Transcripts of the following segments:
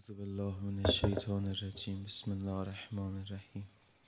اعوذ بالله من الشیطان الرجیم. بسم الله الرحمن الرحیم.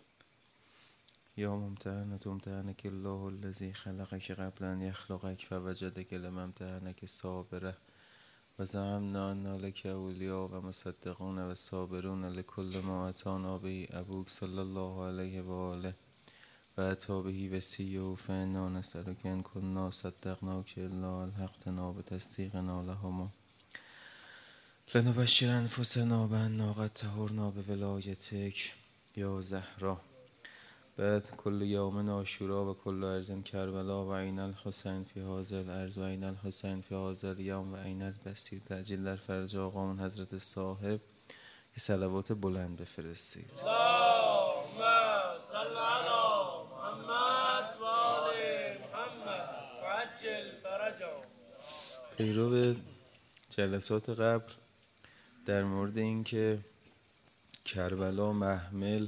یا ممتحنة امتحنک الله الذی خلقک قبل ان یخلقک فوجدک لم امتحنک صابره و زعمنا ان لک اولیاء و مصدقون و صابرون لکل ما اتانا به ابوک صلی الله علیه و آله و اتی به وصیه فانا نسألک ان کنا صدقناک الا الحقتنا بتصدیقنا لهما لنبشر انفسنا بأننا قد طهرنا بولایتک یا زهرا. بعد کل یوم عاشورا و کل ارض کربلا و عین الحسین فی هذا الارض و عین الحسین فی هذا اليوم و عین البصیر تعجیل در فرج آقا من حضرت صاحب که صلوات بلند بفرستید. اللهم صل علی محمد و آل محمد و عجل فرجهم. پیرو جلسات قبل در مورد اینکه کربلا محمل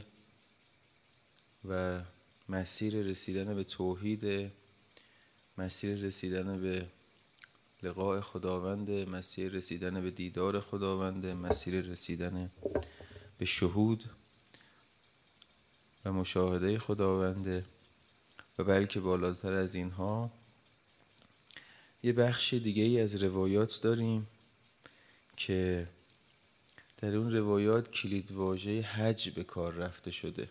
و مسیر رسیدن به توحید، مسیر رسیدن به لقاء خداوند، مسیر رسیدن به دیدار خداوند، مسیر رسیدن به شهود و مشاهده خداوند و بلکه بالاتر از اینها یه بخش دیگه ای از روایات داریم که در اون روایات کلیدواژه حج به کار رفته شده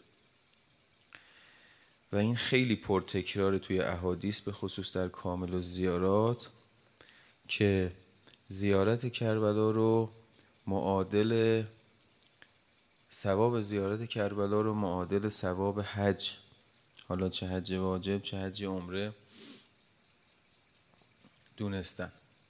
و این خیلی پرتکرار توی احادیث، به خصوص در کامل الزیارات، که زیارت کربلا رو معادل ثواب زیارت کربلا رو معادل ثواب حج، حالا چه حج واجب چه حج عمره، دونستن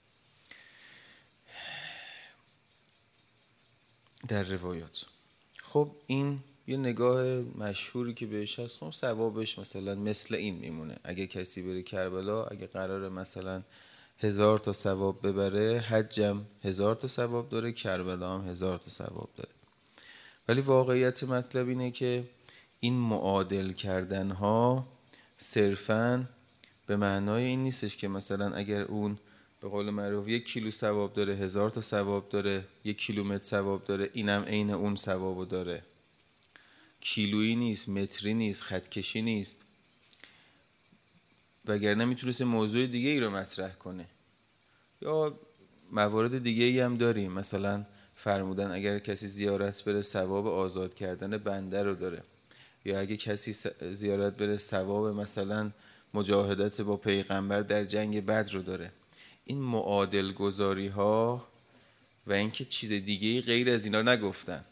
در روایات. خب این یه نگاه مشهوری که بهش هست، خب ثوابش مثلا مثل این میمونه. اگه کسی بره کربلا، اگه قراره مثلا 1000 تا ثواب ببره، حجم 1000 تا ثواب داره، کربلا هم 1000 تا ثواب داره. ولی واقعیت مطلب اینه که این معادل کردن ها صرفاً به معنای این نیستش که مثلا اگر اون به قول معروف 1 کیلو ثواب داره، 1000 تا ثواب داره، 1 کیلومتر ثواب داره، اینم عین اون ثوابو داره. کیلویی نیست، متری نیست، خطکشی نیست، وگرنه میتونست موضوع دیگه ای رو مطرح کنه. یا موارد دیگه ای هم داریم، مثلا فرمودن اگر کسی زیارت بره ثواب آزاد کردن بنده رو داره، یا اگه کسی زیارت بره ثواب مثلا مجاهدت با پیغمبر در جنگ بدر رو داره. این معادل گذاری ها و اینکه چیز دیگه غیر از اینا نگفتن.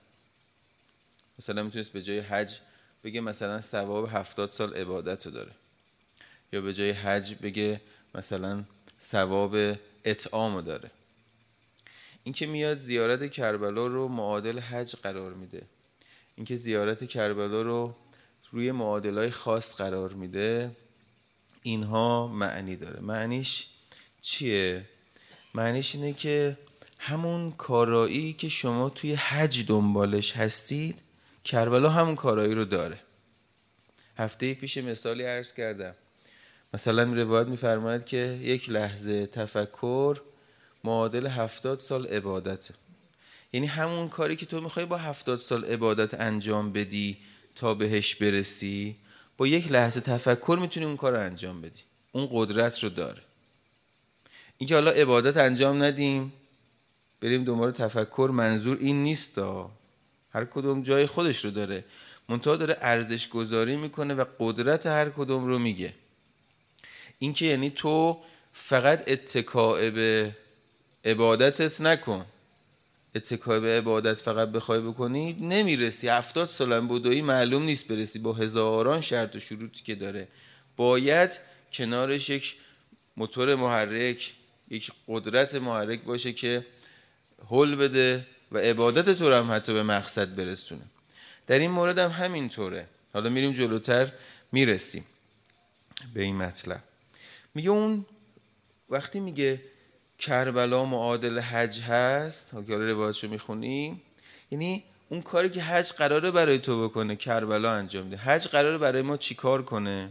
مثلا میتونست به جای حج بگه مثلا ثواب 70 سال عبادت رو داره، یا به جای حج بگه مثلا ثواب اطعام رو داره. این که میاد زیارت کربلا رو معادل حج قرار میده، این که زیارت کربلا رو روی معادلای خاص قرار میده، اینها معنی داره. معنیش چیه؟ معنیش اینه که همون کارایی که شما توی حج دنبالش هستید، کربلا همون کارایی رو داره. هفته پیش مثالی عرض کردم، مثلا روایت میفرماید که 1 لحظه تفکر معادل 70 سال عبادته. یعنی همون کاری که تو میخوای با 70 سال عبادت انجام بدی تا بهش برسی، با 1 لحظه تفکر میتونی اون کار رو انجام بدی. اون قدرت رو داره. این که حالا عبادت انجام ندیم بریم دنبال تفکر، منظور این نیست. هر کدوم جای خودش رو داره، منتها داره ارزش گذاری میکنه و قدرت هر کدوم رو میگه. این که یعنی تو فقط اتکاء به عبادتت نکن. اتکاء به عبادت فقط بخوای بکنی نمیرسی. 70 سالم بودایی معلوم نیست برسی، با هزاران شرط و شروطی که داره. باید کنارش یک موتور محرک، یک قدرت محرک باشه که هل بده و عبادت تو رو هم حتی به مقصد برسونه. در این مورد هم همینطوره. حالا میریم جلوتر میرسیم به این مطلب. میگه اون وقتی میگه کربلا معادل حج هست، حالا روایتشو میخونیم، یعنی اون کاری که حج قراره برای تو بکنه کربلا انجام ده. حج قراره برای ما چی کار کنه؟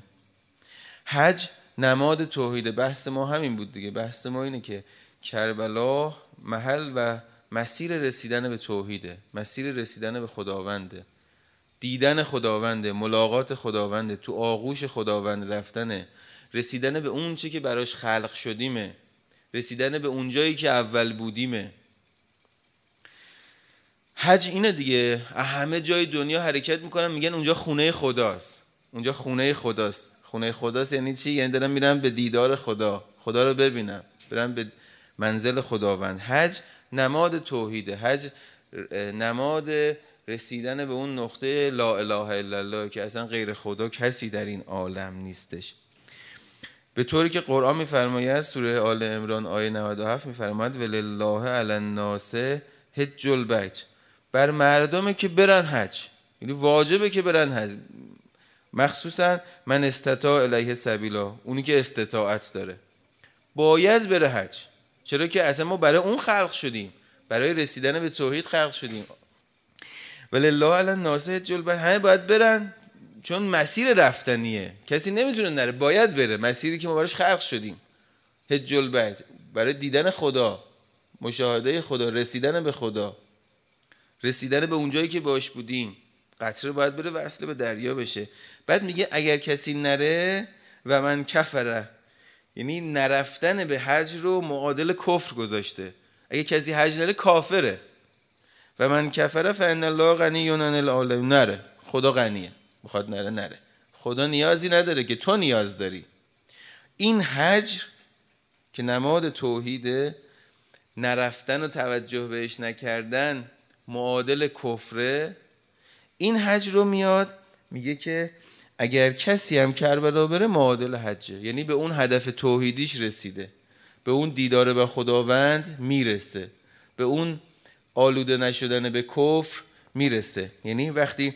حج نماد توحید. بحث ما همین بود دیگه. بحث ما اینه که کربلا محل و مسیر رسیدن به توحیده، مسیر رسیدن به خداونده، دیدن خداونده، ملاقات خداونده، تو آغوش خداوند رفتنه، رسیدن به اون چی که براش خلق شدیمه، رسیدن به اون جایی که اول بودیمه. حج اینه دیگه. همه جای دنیا حرکت میکنن میگن اونجا خونه خداست، اونجا خونه خداست. خونه خداست یعنی چی؟ یعنی دارم میرم به دیدار خدا، خدا رو ببینم، برم به منزل خداوند. حج نماد توحیده، حج نماد رسیدن به اون نقطه لا اله الا الله که اصلا غیر خدا کسی در این عالم نیستش. به طوری که قرآن میفرماید، سوره آل عمران آیه 97 میفرماید ولله علی الناس حج البیت، بر مردمه که برن حج، یعنی واجبه که برن حج، مخصوصا من استطاع الیه سبیلا، اونی که استطاعت داره باید بره حج. چرا که اصلا ما برای اون خلق شدیم، برای رسیدن به توحید خلق شدیم. ولله علی الناس حج البیت، همه باید برن چون مسیر رفتنیه، کسی نمیتونه نره، باید بره، مسیری که ما براش خلق شدیم. حج البیت برای دیدن خدا، مشاهده خدا، رسیدن به خدا، رسیدن به اونجایی که باش بودیم. قطره باید بره وصل به دریا بشه. بعد میگه اگر کسی نره و من کفره، یعنی نرفتن به حج رو معادل کفر گذاشته. اگه کسی حج نره کافره. و من کفره فان الله غنی عن العالمین، نره، خدا غنیه، میخواد نره. خدا نیازی نداره که تو نیاز داری. این حج که نماد توحیده، نرفتن و توجه بهش نکردن معادل کفره. این حج رو میاد میگه که اگر کسی هم کربلا بره معادل حجه، یعنی به اون هدف توحیدیش رسیده، به اون دیدار به خداوند میرسه، به اون آلوده نشدن به کفر میرسه. یعنی وقتی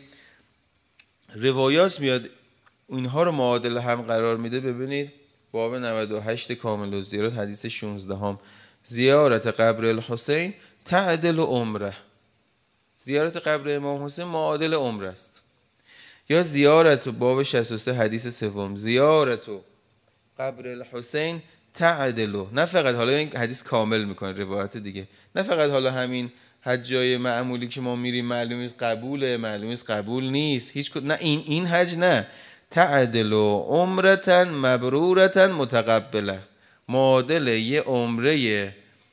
روایات میاد اینها رو معادل هم قرار میده، ببینید باب 98 کامل الزیارات حدیث 16 زیارت قبر الحسین تعدل عمره، زیارت قبر امام حسین معادل عمره است. یا زیارت باب 63 حدیث 3 زیارت قبر الحسین تعدل، نه فقط حالا این حدیث کامل میکنه روایت دیگه، نه فقط حالا همین حجای معمولی که ما میریم معلوم نیست قبوله، معلوم نیست قبول نیست، هیچ نه این حج نه، تعدل عمرة مبرورة متقبله، معادل یه عمره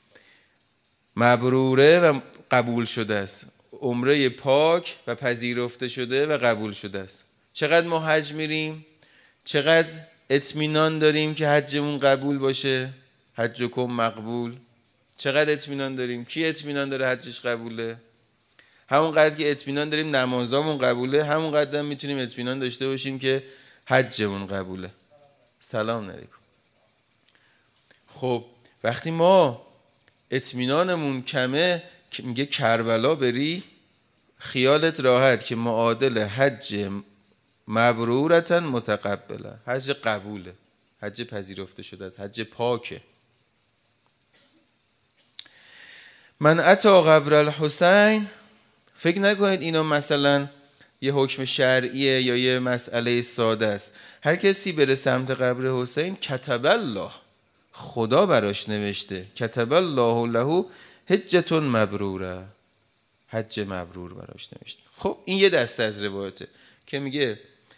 مبروره و قبول شده است، عمره پاک و پذیرفته شده و قبول شده است. چقدر ما حج میریم، چقدر اطمینان داریم که حجمون قبول باشه، حجکم مقبول، چقدر اطمینان داریم؟ کی اطمینان داره حجش قبوله؟ همونقدر که اطمینان داریم نمازامون قبوله، همونقدر هم میتونیم اطمینان داشته باشیم که حجمون قبوله. سلام علیکم. خب وقتی ما اطمینانمون کمه، میگه کربلا بری خیالت راحت که معادل حج مبرورة متقبله، حج قبوله، حج پذیرفته شده است، حج پاکه. من اتی قبر الحسین، فکر نکنید اینا مثلا یه حکم شرعیه یا یه مسئله ساده است. هر کسی بره سمت قبر حسین کتب الله، خدا براش نوشته، کتب الله له حجة مبروره، حج مبرور براش نوشته. خب این یه دسته از روایته که میگه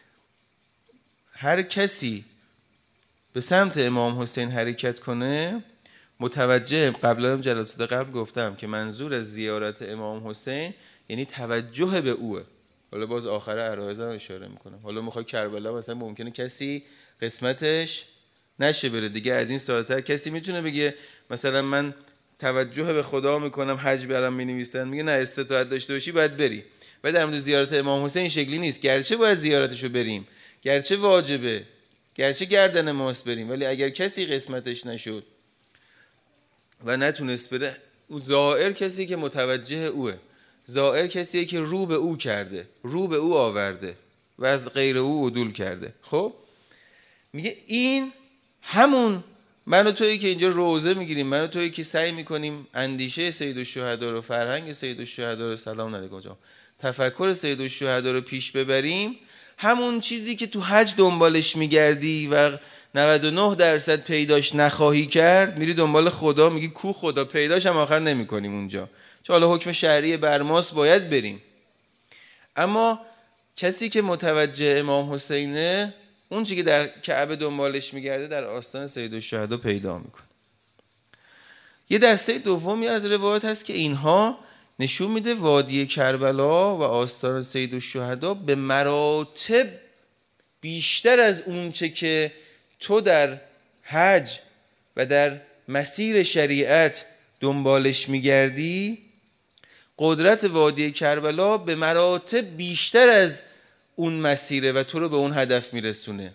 هر کسی به سمت امام حسین حرکت کنه متوجه، قبلا جلسات قبل گفتم که منظور از زیارت امام حسین یعنی توجه به اوه. حالا باز آخر عرایض هم اشاره میکنم. حالا میخواد کربلا مثلا ممکنه کسی قسمتش نشه بره دیگه، از این ساده‌تر کسی میتونه بگه مثلا من توجه به خدا میکنم حج برام مینویسن، میگه نه استطاعت داشته باشی باید بری. و در مورد زیارت امام حسین شکلی نیست، گرچه باید زیارتشو بریم، گرچه واجبه، گرچه گردن ماست بریم، ولی اگر کسی قسمتش نشد و نتونست بره، او زائر کسی که متوجه اوه، زائر کسیه که رو به او کرده، رو به او آورده و از غیر او عدول کرده. خب میگه این همون من و تویی که اینجا روزه میگیریم، من و تویی که سعی میکنیم اندیشه سید الشهدا رو، فرهنگ سید الشهدا رو، سلام علیکم جان، تفکر سید الشهدا رو پیش ببریم، همون چیزی که تو حج دنبالش میگردی و 99% پیداش نخواهی کرد، میری دنبال خدا، میگی کو خدا، پیداش هم آخر نمیکنیم اونجا، چون حالا حکم شرعی بر ماست باید بریم. اما کسی که متوجه امام حسینه، اون چیزی که در کعبه دنبالش میگرده در آستان سیدالشهدا پیدا میکنه. یه دسته دومی از روایات هست که اینها نشون میده وادی کربلا و آستان سیدالشهدا به مراتب بیشتر از اون چه که تو در حج و در مسیر شریعت دنبالش میگردی، قدرت وادی کربلا به مراتب بیشتر از اون مسیره و تو رو به اون هدف میرسونه.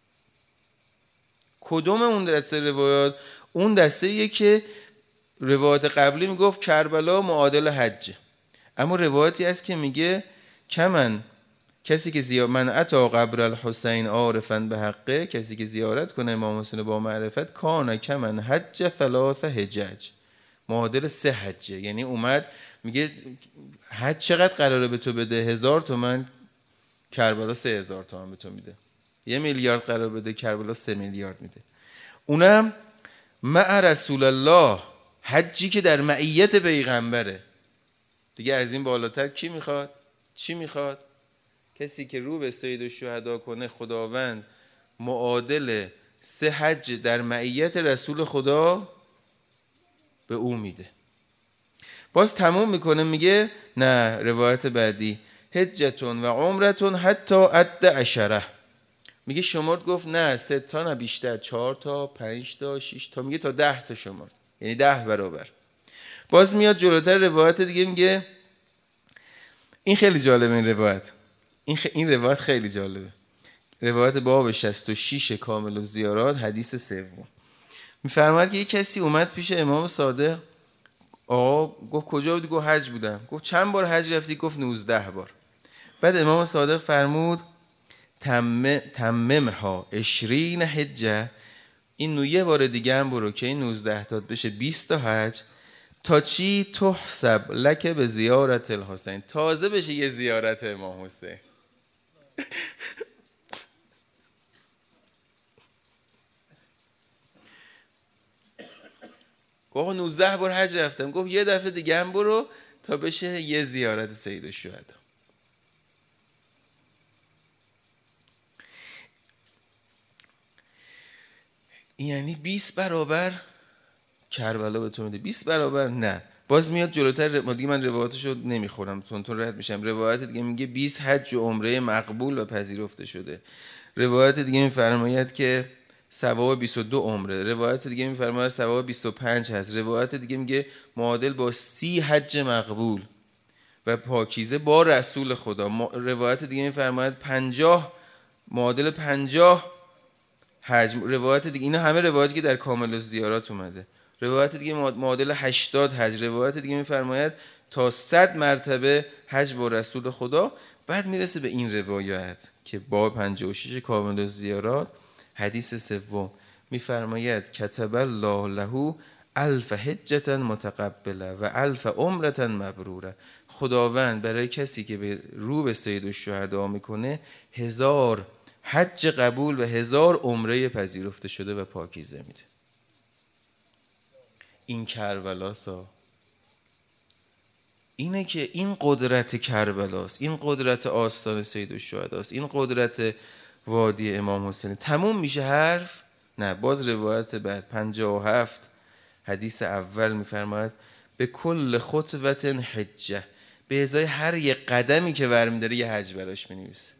کدوم اون دسته روایات؟ اون دسته ایه که روایات قبلی میگفت کربلا معادل حجه، اما روایتی هست که میگه کسی که من اتی قبر الحسین عارفا به حقه، کسی که زیارت کنه امام حسین با معرفت، کان کمن حج 3 حجج، معادل 3 حجه. یعنی اومد میگه حج چقدر قراره به تو بده؟ 1000 تومن، کربلا 3000 تومن به تو میده. 1 میلیارد قرار بده، کربلا 3 میلیارد میده. اونم مع رسول الله، حجی که در معیت پیغمبره. دیگه از این بالاتر کی میخواد؟ چی میخواد؟ کسی که رو به سیدالشهدا کنه، خداوند معادل 3 حج در معیت رسول خدا به او میده. باز تموم میکنه میگه نه، روایت بعدی حجتون و عمرتون حتی عد 10، میگه شمرد، گفت نه 3 تا نه بیشتر، 4 تا 5 تا 6 تا، میگه تا 10 تا شمرد، یعنی 10 برابر. باز میاد جلوتر روایت دیگه میگه، این خیلی جالبه این روایت، این روایت خیلی جالبه، روایت باب 66 کامل الزیارات حدیث 3 میفرماید که یک کسی اومد پیش امام صادق، آقا گفت کجا بودی؟ گفت حج بودم. گفت چند بار حج رفتی؟ گفت 19 بار. بعد امام صادق فرمود تممها 20 حجه، این 1 بار دیگه هم برو که این 19 تا بشه 20 تا حج، تا چی؟ تحسب لک به زیارت الحسین، تازه بشه یه زیارت امام حسین. گفت 19 بار حج رفتم. گفت 1 دفعه دیگه هم برو تا بشه یه زیارت سیدالشهدا. یعنی 20 برابر کربلا به تو میده. 20 برابر نه. باز میاد جلوتر، دیگه من روایاتشو نمیخورم، تون رد میشم. روایت دیگه میگه 20 حج و عمره مقبول و پذیرفته شده. روایت دیگه میفرماید که ثواب 22 عمره. روایت دیگه میفرماید ثواب 25 هست. روایت دیگه میگه معادل با 30 حج مقبول و پاکیزه با رسول خدا. روایت دیگه میفرماید 50 معادل 50 حج. روایت دیگه، اینا همه روایتی که در کامل الزیارات اومده. روایت دیگه معادل 80 حج. روایت دیگه میفرماید تا 100 مرتبه حج با رسول خدا. بعد میرسه به این روایت که با 56 کامل الزیارات حدیث 3 میفرماید کتب الله له 1000 حجة متقبله و 1000 عمرة مبروره. خداوند برای کسی که رو به سیدالشهدا میکنه 1000 حج قبول و 1000 عمره پذیرفته شده و پاکیزه میده. این کربلاسا، اینه که این قدرت کربلاست، این قدرت آستان سیدالشهداست، این قدرت وادی امام حسین. تموم میشه حرف؟ نه، باز روایت بعد 57 حدیث اول میفرماید به کل خطوت حجه، به ازای هر یه قدمی که برمی‌داره یه حج براش می‌نویسه.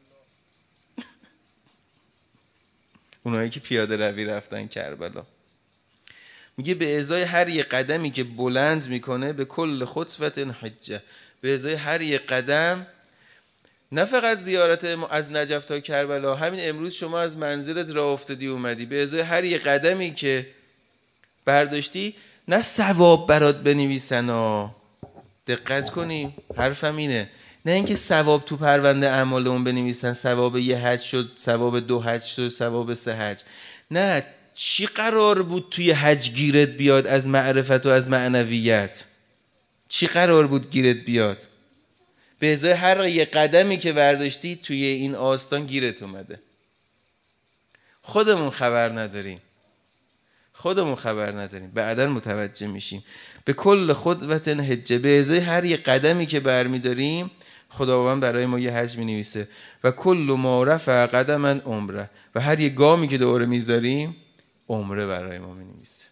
اونایی که پیاده روی رفتن کربلا، میگه به ازای هر یه قدمی که بلند میکنه، به کل خطوت حجه، به ازای هر یه قدم، نه فقط زیارت از نجف تا کربلا، همین امروز شما از منزلت راه افتادی اومدی، به ازای هر یه قدمی که برداشتی، نه ثواب برات بنویسن ها، دقت کنیم حرفم اینه، نه اینکه ثواب تو پرونده اعمال اون بنویسن ثواب 1 حج شد، ثواب 2 حج شد، ثواب 3 حج. نه، چی قرار بود توی حج گیرت بیاد از معرفت و از معنویت؟ چی قرار بود گیرت بیاد؟ به ازای هر یه قدمی که برداشتی توی این آستان گیرت اومده. خودمون خبر نداریم، خودمون خبر نداریم، بعداً متوجه میشیم. به کل خطوة حجه، به ازای هر یک قدمی که برمیداریم خداوند برای ما یه حج مینویسه. و کل ما رفع قدما عمره، و هر یک گامی که دوره میذاریم عمره برای ما مینویسه.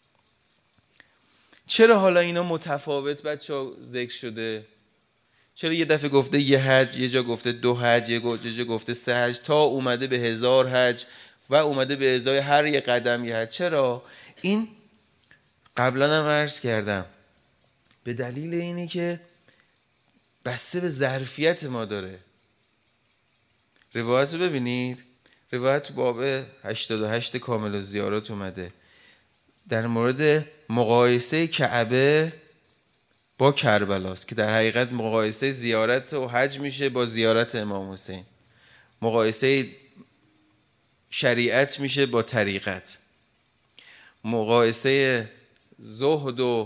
چرا حالا اینا متفاوت بچه‌ها ذکر شده؟ چرا یه دفعه گفته یه حج، یه جا گفته 2 حج، یه جا گفته 3 حج، تا اومده به 1000 حج و اومده به ازای هر یه قدم یه حج؟ چرا؟ این قبلا هم عرض کردم، به دلیل اینی که بسته به ظرفیت ما داره. روایت رو ببینید، روایت باب 88 کامل الزیارات اومده در مورد مقایسه کعبه با کربلاست که در حقیقت مقایسه زیارت و حج میشه با زیارت امام حسین، مقایسه شریعت میشه با طریقت، مقایسه زهد و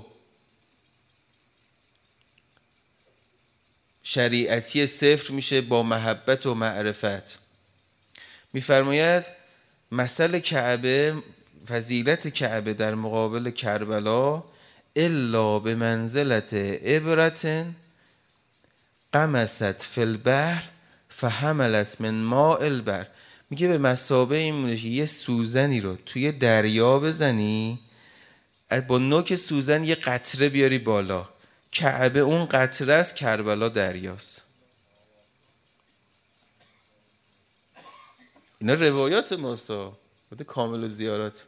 شریعتی صفر میشه با محبت و معرفت. میفرماید مثل کعبه، فضیلت کعبه در مقابل کربلا، الا به منزلت عبرت قمست فی البحر فحملت من ماء البحر. میگه به مثابه این مونه که یه سوزنی رو توی دریا بزنی، با نوک سوزن یه قطره بیاری بالا، کعبه اون قطره است، کربلا دریاست. اینا روایات ماسا بوده کامل الزیارات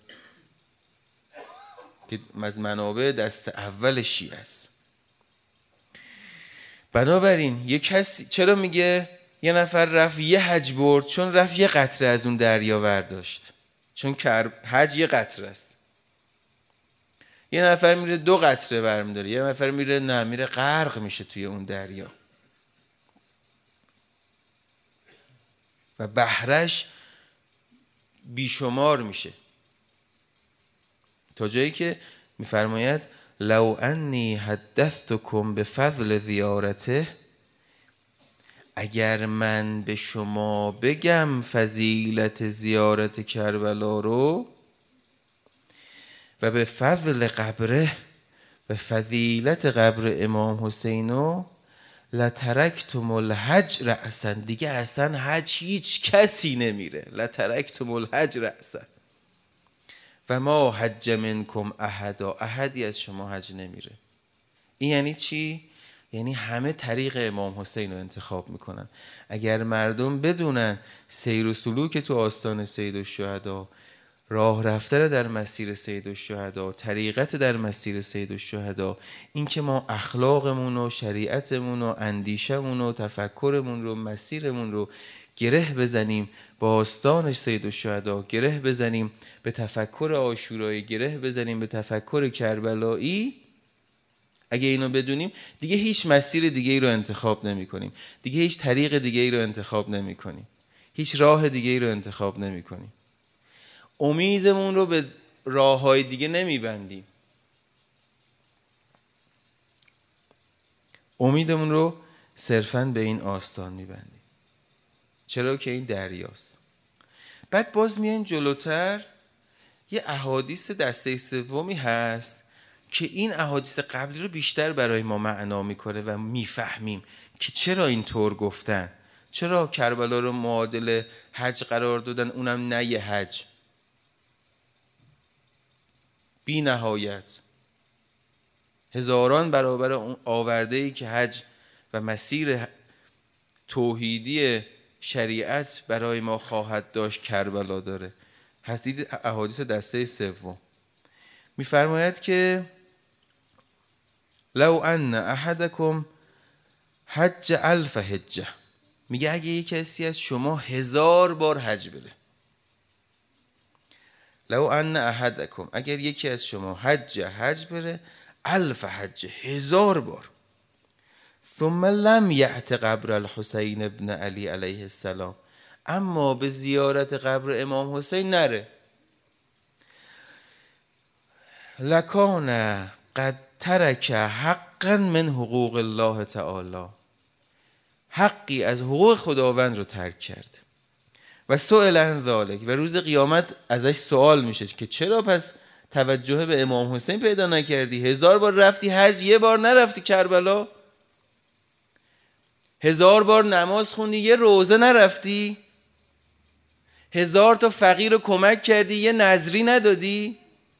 که از منابع دست اول شیعه است. بنابراین یه کسی چرا میگه یه نفر رفت یه حج برد؟ چون رفت یه قطره از اون دریا برداشت، چون حج یه قطره است. یه نفر میره 2 قطره برمیداره، یه نفر میره غرق میشه توی اون دریا و بحرش بیشمار میشه، تا جایی که میفرماید لو انی حدثتکم بفضل زیارته، اگر من به شما بگم فضیلت زیارت کربلا رو و به فضل قبره، به فضیلت قبر امام حسینو، لترکتم الحج رأسا، دیگه اصلا حج هیچ کسی نمیره، لترکتم الحج رأسا و ما حج منکم احدا، احدی از شما حج نمیره. این یعنی چی؟ یعنی همه طریق امام حسین رو انتخاب میکنن. اگر مردم بدونن سیر و سلوک تو آستان سید الشهدا، راه رفتن در مسیر سید الشهدا، طریقت در مسیر سید الشهدا، این که ما اخلاقمون و شریعتمون و اندیشمون و تفکرمون رو، مسیرمون رو گره بزنیم با آستان سید الشهدا، گره بزنیم به تفکر عاشورایی، گره بزنیم به تفکر کربلایی، اگه اینو بدونیم دیگه هیچ مسیر دیگه ای رو انتخاب نمی کنیم، دیگه هیچ طریق دیگه ای رو انتخاب نمی کنیم، هیچ راه دیگه ای رو انتخاب نمی کنیم. امیدمون رو به راههای دیگه نمی بندیم، امیدمون رو صرفاً به این آستان می بندیم، چرا که این دریاست. بعد باز میایم جلوتر، یه احادیث دسته سومی هست که این احادیث قبلی رو بیشتر برای ما معنا میکنه و میفهمیم که چرا اینطور گفتن، چرا کربلا رو معادل حج قرار دادن، اونم نه یه حج بی نهایت، هزاران برابر اون آورده‌ای که حج و مسیر توحیدی شریعت برای ما خواهد داشت کربلا داره. حدید احادیث دسته سوم میفرماید که لو ان احدکم حج 1000 حجه، میگه اگه یک کسی از شما 1000 بار حج بره، لو ان احدکم، اگر یکی از شما حج بره 1000 حجه، 1000 بار، ثم لم یأت قبر الحسین ابن علی علیه السلام، اما به زیارت قبر امام حسین نره، لکان قد ترک حقا من حقوق الله تعالی، حقی از حقوق خداوند رو ترک کرد. و سئل عن ذلک، و روز قیامت ازش سوال میشه که چرا پس توجه به امام حسین پیدا نکردی؟ 1000 بار رفتی حج، یه بار نرفتی کربلا؟ 1000 بار نماز خوندی، یه روزه نرفتی؟ 1000 تا فقیر رو کمک کردی، یه نذری ندادی؟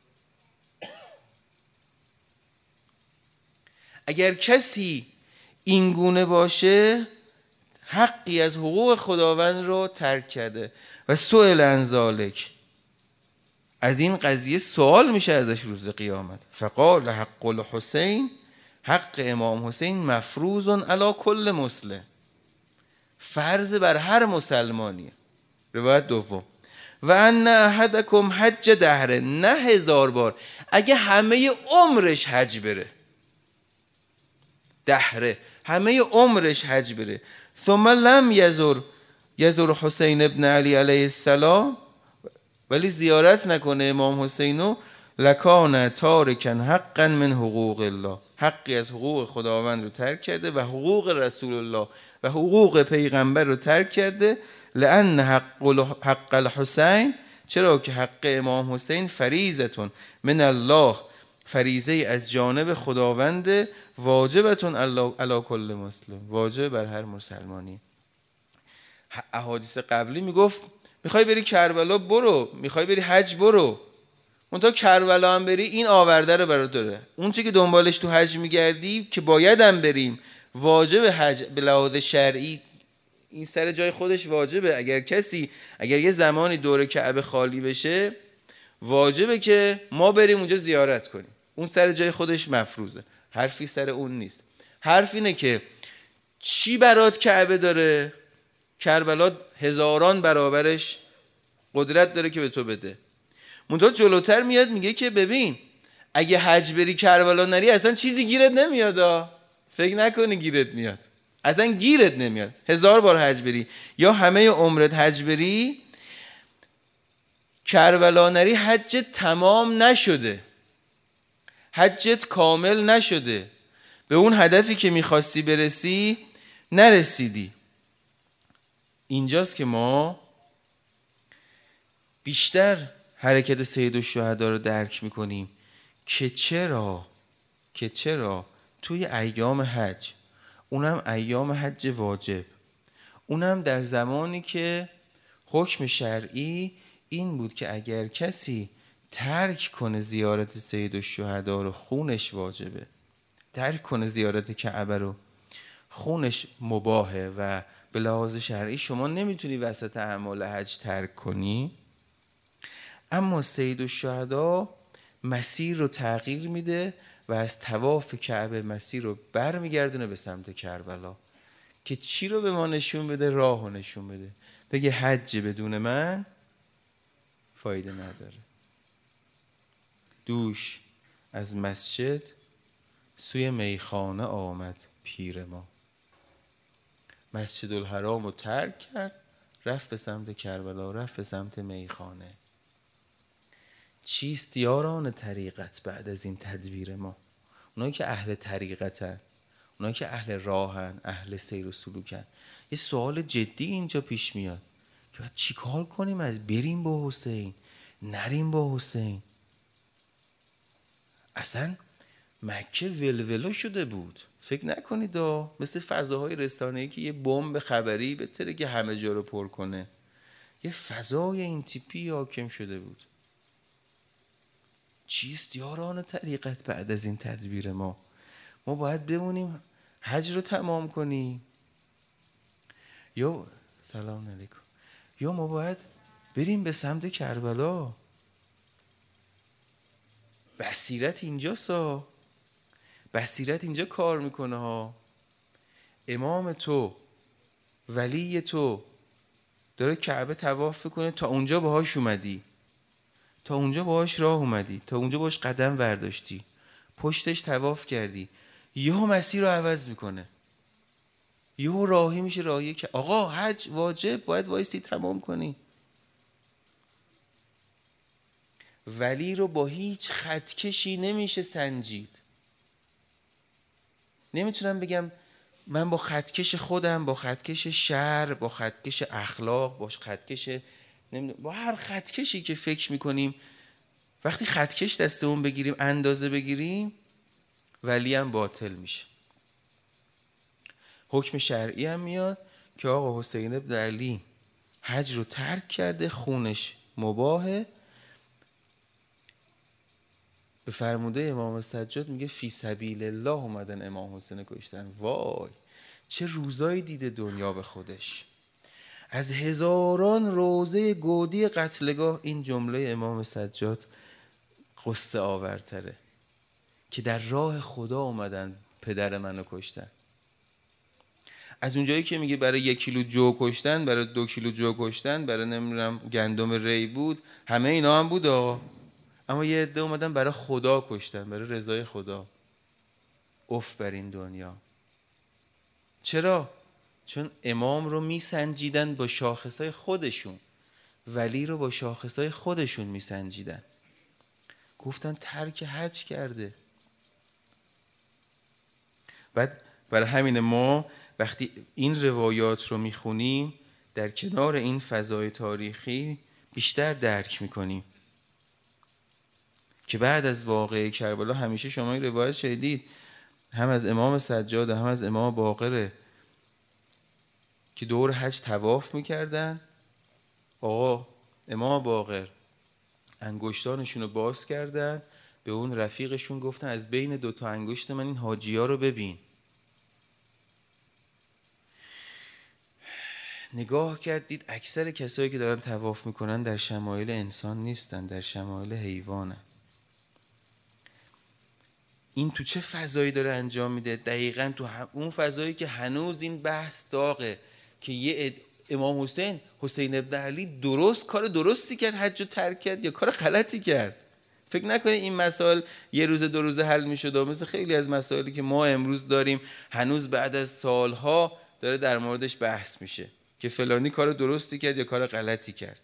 اگر کسی این گونه باشه حقی از حقوق خداوند رو ترک کرده. و سئل عن ذلک، از این قضیه سوال میشه ازش روز قیامت. فقال حق الحسین، حق امام حسین مفروض علی کل مسلم، فرض بر هر مسلمانیه. روایت دوم، و ان احدکم حج دهره، نه 1000 بار، اگه همه عمرش حج بره، دهره همه عمرش حج بره، ثم لم یزور حسین ابن علی علیه السلام، ولی زیارت نکنه امام حسینو، لکان تارکا حقا من حقوق الله، حقی از حقوق خداوند رو ترک کرده و حقوق رسول الله و حقوق پیغمبر رو ترک کرده. لان حق الحسین، چرا که حق امام حسین فریضتون من الله، فریضه از جانب خداوند، واجبتون علی کل مسلم، واجب بر هر مسلمانی. احادیث قبلی میگفت میخوای بری کربلا برو، میخوای بری حج برو، منتها کربلا هم بری این آورده رو برات داره. اون چی که دنبالش تو حج میگردی که بایدم بریم، واجب حج به لحاظ شرعی این سر جای خودش واجبه. اگر یه زمانی دور کعبه خالی بشه، واجبه که ما بریم اونجا زیارت کنیم، اون سر جای خودش مفروضه، حرفی سر اون نیست. حرف اینه که چی برات کعبه داره؟ کربلا 1000 برابرش قدرت داره که به تو بده. منتها جلوتر میاد میگه که ببین اگه حج بری کربلا نری اصلا چیزی گیرت نمیاد، فکر نکنی گیرت میاد، اصلا گیرت نمیاد. 1000 بار حج بری یا همه عمرت حج بری، کربلا نری حجت تمام نشده، حجت کامل نشده، به اون هدفی که میخواستی برسی نرسیدی. اینجاست که ما بیشتر حرکت سید الشهدا رو درک میکنیم که چرا توی ایام حج، اونم ایام حج واجب، اونم در زمانی که حکم شرعی این بود که اگر کسی ترک کنه زیارت سید الشهدا رو خونش واجبه، ترک کنه زیارت کعبه رو خونش مباهه و به لحاظ شرعی شما نمیتونی وسط اعمال حج ترک کنی. اما سید الشهدا مسیر رو تغییر میده و از طواف کعبه مسیر رو برمیگردونه به سمت کربلا که چی رو به ما نشون بده؟ راه رو نشون بده، بگه حج بدون من فایده نداره. دوش از مسجد سوی میخانه آمد پیر ما، مسجد الحرام رو ترک کرد، رفت به سمت کربلا، رفت به سمت میخانه. چیست یاران طریقت بعد از این تدبیر ما؟ اونایی که اهل طریقتن، اونایی که اهل راهن، اهل سیر و سلوکن، یه سوال جدی اینجا پیش میاد که باید چی کار کنیم؟ از بریم با حسین، نریم با حسین؟ اصلا مکه ولولو شده بود، فکر نکنید مثل فضاهای رسانه‌ای که یه بمب خبری بتره که همه جا رو پر کنه. یه فضای این تیپی حاکم شده بود. چیست یاران طریقت بعد از این تدبیر ما؟ ما باید بمونیم حج رو تمام کنیم یا سلام علیکم، یا ما باید بریم به سمت کربلا؟ بصیرت اینجاست، بصیرت اینجا کار میکنه ها. امام تو، ولی تو داره کعبه طواف کنه، تا اونجا باهاش اومدی، تا اونجا باهاش راه اومدی، تا اونجا باهاش قدم برداشتی، پشتش طواف کردی، یهو مسیر رو عوض میکنه، یهو راهی میشه، راهی که آقا حج واجب باید وایستی تمام کنی. ولی رو با هیچ خطکشی نمیشه سنجید. نمیتونم بگم من با خطکش خودم، با خطکش شرع، با خطکش اخلاق، با خطکش با هر خطکشی که فکر میکنیم وقتی خطکش دستمون بگیریم، اندازه بگیریم، ولی هم باطل میشه. حکم شرعی هم میاد که آقا حسین ابن علی حج رو ترک کرده، خونش مباهه. به فرموده امام سجاد میگه فی سبیل الله اومدن امام حسین کشتن. وای چه روزایی دیده دنیا به خودش. از هزاران روزه گودی قتلگاه این جمله امام سجاد قصه آورتره که در راه خدا اومدن پدر منو کشتن. از اونجایی که میگه برای 1 کیلو جو کشتن، برای 2 کیلو جو کشتن، برای نمیدونم گندم ری بود، همه اینا هم بود آقا. اما یه عده اومدن برای خدا کشتن، برای رضای خدا. اف بر این دنیا. چرا؟ چون امام رو میسنجیدن با شاخصای خودشون، ولی رو با شاخصای خودشون میسنجیدن. گفتن ترک حج کرده. بعد برای همین ما وقتی این روایات رو میخونیم در کنار این فضای تاریخی بیشتر درک میکنیم که بعد از واقعه کربلا همیشه شما این روایت شنیدید، هم از امام سجاد هم از امام باقره که دور حج طواف میکردن. آقا امام باقر انگشتانشون رو باز کردن، به اون رفیقشون گفتن از بین 2 تا انگشت من این حاجی ها رو ببین. نگاه کردید اکثر کسایی که دارن طواف میکنن در شمایل انسان نیستن، در شمایل حیوانن. این تو چه فضایی داره انجام میده؟ دقیقاً تو اون فضایی که هنوز این بحث داغه که امام حسین ابن علی درست کار درستی کرد، حج رو ترک کرد یا کار غلطی کرد. فکر نکنید این مسائل 1 روز 2 روزه حل میشد، مثل خیلی از مسائلی که ما امروز داریم هنوز بعد از سالها داره در موردش بحث میشه که فلانی کار درستی کرد یا کار غلطی کرد.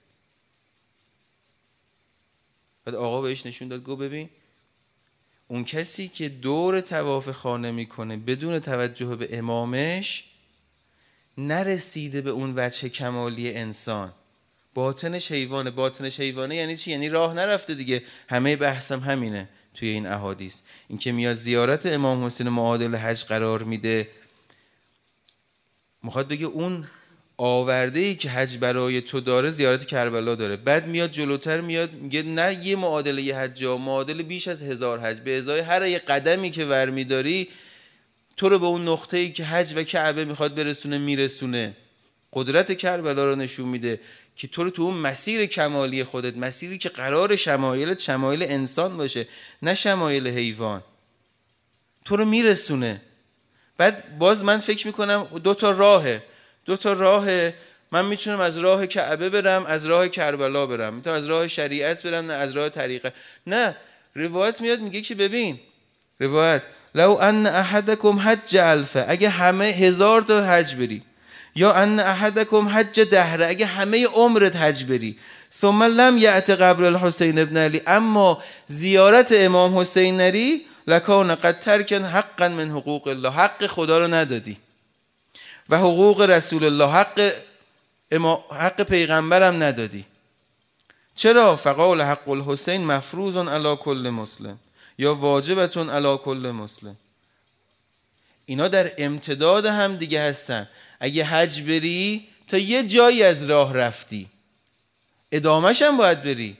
بعد آقا بهش نشون داد، گفت ببین اون کسی که دور طواف خانه میکنه بدون توجه به امامش نرسیده به اون وجه کمالی انسان، باطنش حیوانه. باطنش حیوانه یعنی چی؟ یعنی راه نرفته دیگه. همه بحثم همینه توی این احادیث. این که میاد زیارت امام حسین معادل حج قرار میده، میخواد بگه اون آورده‌ای که حج برای تو داره زیارت کربلا داره. بعد میاد جلوتر میاد میگه نه یه معادله یه حج، معادله بیش از 1000 حج. به ازای هر یه قدمی که ور میداری تو رو به اون نقطه‌ای که حج و کعبه میخواد برسونه میرسونه. قدرت کربلا رو نشون میده که تو رو تو اون مسیر کمالی خودت، مسیری که قرار شمایلت شمایل انسان باشه نه شمایل حیوان، تو رو میرسونه. بعد باز من فکر میکنم 2 تا راهه. من میتونم از راه کعبه برم، از راه کربلا برم، میتونم از راه شریعت برم، نه از راه طریقه. نه، روایت میاد میگه که ببین، روایت لو ان احدکم حج الفه، اگه همه 1000 تا حج بری، یا ان احدکم حج دهره، اگه همه عمرت حج بری، ثم لم یأت قبر الحسین ابن علی، اما زیارت امام حسین نری، لکان قد ترکن حقا من حقوق الله، حق خدا رو ندادی و حقوق رسول الله، حق پیغمبرم ندادی. چرا؟ فقال حق الحسین مفروض علی کل مسلم یا واجبت علی کل مسلم. اینا در امتداد هم دیگه هستن. اگه حج بری تا یه جایی از راه رفتی، ادامهش هم باید بری.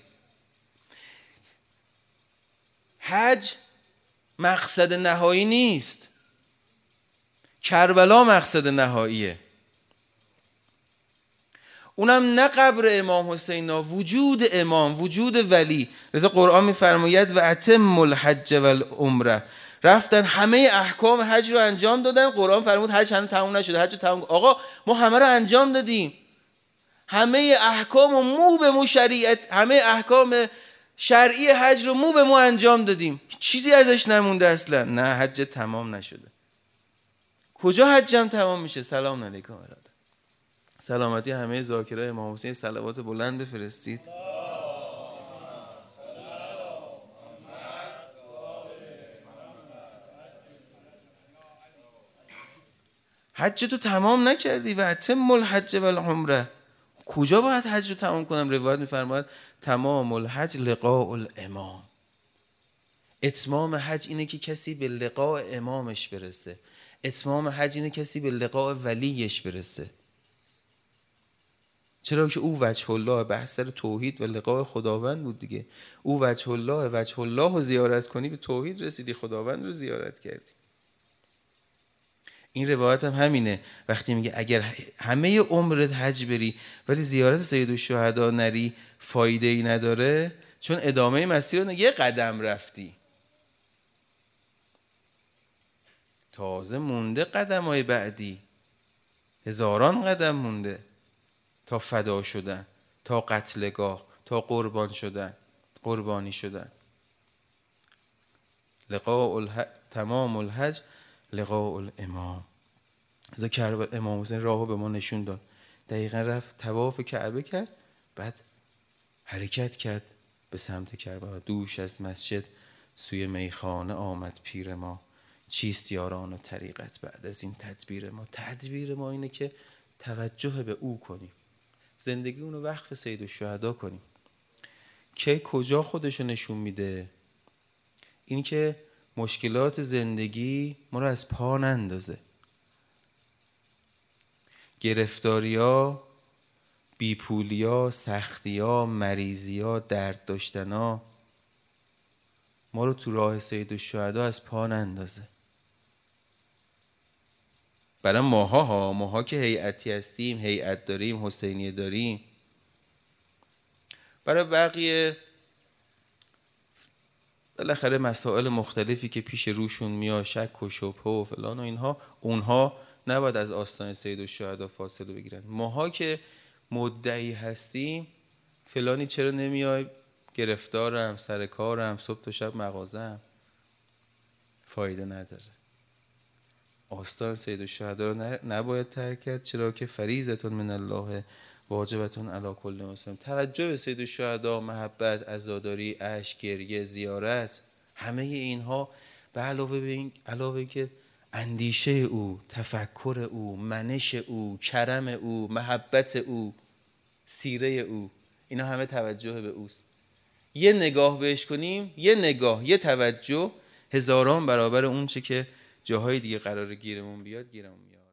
حج مقصد نهایی نیست، کربلا مقصد نهاییه. اونم نه قبر امام حسین، وجود امام، وجود ولی. لذا قرآن میفرماید و اتم الحج والعمره، رفتن همه احکام حج رو انجام دادن. قرآن فرمود حج هنوز تموم نشده، حج تموم. آقا ما همه رو انجام دادیم، همه احکام و مو به مو شریعت، همه احکام شرعی حج رو مو به مو انجام دادیم، چیزی ازش نمونده اصلا. نه، حج تمام نشده. کجا حجم تمام میشه؟ سلام علیکم برادر. سلامتی همه ذاکرای امام حسین، صلوات بلند بفرستید. حج تو تمام نکردی و اتم الحج والعمره. کجا باید حج رو تمام کنم؟ روایت میفرماید تمام الحج لقاء الامام. اتمام حج اینه که کسی به لقاء امامش برسه. اتمام حج اینه کسی به لقاء ولیش برسه. چرا که او وجه الله، بحث سر توحید و لقاء خداوند بود دیگه. او وجه الله رو زیارت کنی به توحید رسیدی، خداوند رو زیارت کردی. این روایت هم همینه، وقتی میگه اگر همه عمرت حج بری ولی زیارت سیدالشهدا نری فایده ای نداره، چون ادامه مسیر رو یه قدم رفتی، تازه مونده قدمای بعدی، هزاران قدم مونده تا فدا شدن، تا قتلگاه، تا قربانی شدن. تمام الحج لقاء الامام. امام حسین راهو به ما نشون داد. دقیقا رفت طواف کعبه کرد، بعد حرکت کرد به سمت کربلا. دوش از مسجد سوی میخانه آمد پیر ما، چیست یاران و طریقت بعد از این تدبیر ما. تدبیر ما اینه که توجه به او کنیم، زندگی اونو وقف سیدالشهدا کنیم. که کجا خودشو نشون میده؟ این که مشکلات زندگی ما رو از پا نندازه. گرفتاریا، بیپولیا، سختیا، مریضیا، درد داشتنا ما رو تو راه سیدالشهدا از پا نندازه. برای ماها که هیئتی هستیم، هیئت داریم، حسینیه داریم، برای بقیه بالاخره مسائل مختلفی که پیش روشون میاد، شک و شبهه و فلان و اینها، اونها نباید از آستانه سیدالشهدا فاصله بگیرن. ماها که مدعی هستیم، فلانی چرا نمیای، گرفتارم، سر کارم، صبح تا شب مغازم، فایده نداره. آستان سیدالشهدا رو نباید ترک کرد، چرا که فریضة من الله واجبة علی کل مسلم. توجه به سیدالشهدا، محبت، عزاداری، اشک، گریه، زیارت، همه اینها به علاوه که اندیشه او، تفکر او، منش او، کرم او، محبت او، سیره او، اینا همه توجه به اوست. یه نگاه بهش کنیم، یه توجه هزاران برابر اون چه که جاهای دیگه قراره گیرمون بیاد.